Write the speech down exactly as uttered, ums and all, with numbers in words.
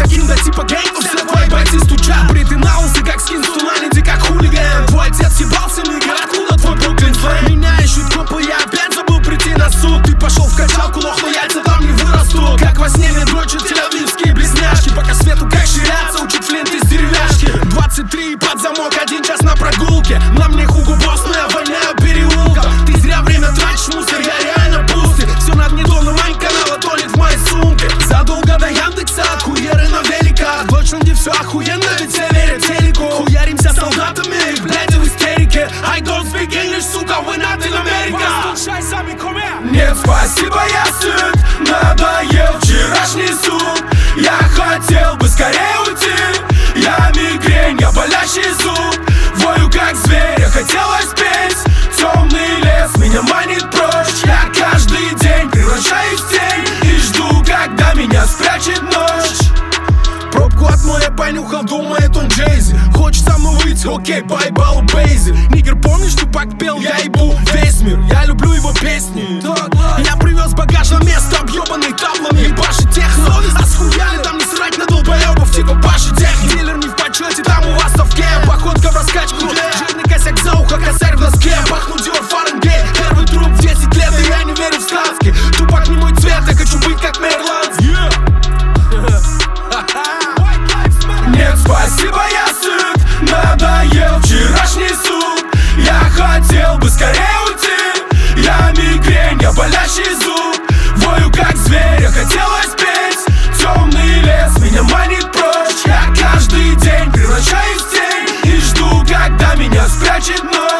прокинь, да типа гейм, все твои бойцы стучат. Бритый на лысый, как скин, с туманенький, как хулиган. Твой отец съебался, нигер, откуда твой Бруклин флэм? Меня ищут копы, я опять забыл прийти на суд. Ты пошел в качалку, лох, но яйца там не вырастут. Как во сне мне дрочат тель-авивские близняшки. Пока свету как ширяться, учат флинт из деревяшки. Двадцать три под замок, один час на прогулке. На мне Хуго Босс, но я воняю переулком. Ты зря время тратишь, мусор, я реально пустый. Все на гнедом, мань канала тонет в моей сумке. Задолго до Яндекса, от хуеры на великах. В Дочленде все охуенно, ведь все верят телеку. Хуяримся солдатами, их блядь в истерике. I don't speak English, сука, we're not in America. Нет, спасибо, я сыт, надоел вчерашний суд. Я хотел бы скорее уйти. Я мигрень, я болящий зуб. Вою как зверь, я хотелось петь. Темный лес меня манит прочь. Я каждый день превращаюсь в тень и жду, когда меня спрячет ночь. Пробку от моя понюхал, думает он Джейзи. Хочет со мной выйти, окей, бай-бал, бейзи. Нигер, помнишь, Тупак пел, я ебу весь мир. Я люблю его песни. Я привез багаж на место, объебанный таблами. Ебаши техно, а схуяли там не срать на долбоебов, типа Паши Техник. Дилер не в почете, там у вас совке. Походка в раскачку, жирный косяк за ухо, косарь в носке. Пахну Диор Фаренгейт, первый труп в десять лет, и я не верю в сказки. Тупак не мой цвет, я хочу быть как Мерландский. Нет, спасибо, я сыт, надоел вчерашний суд. Я хотел бы скорее уйти. Я мигрень, я болящий зуб. Вою как зверь, я хотелось петь. Темный лес меня манит прочь. Я каждый день превращаюсь в тень и жду, когда меня спрячет ночь.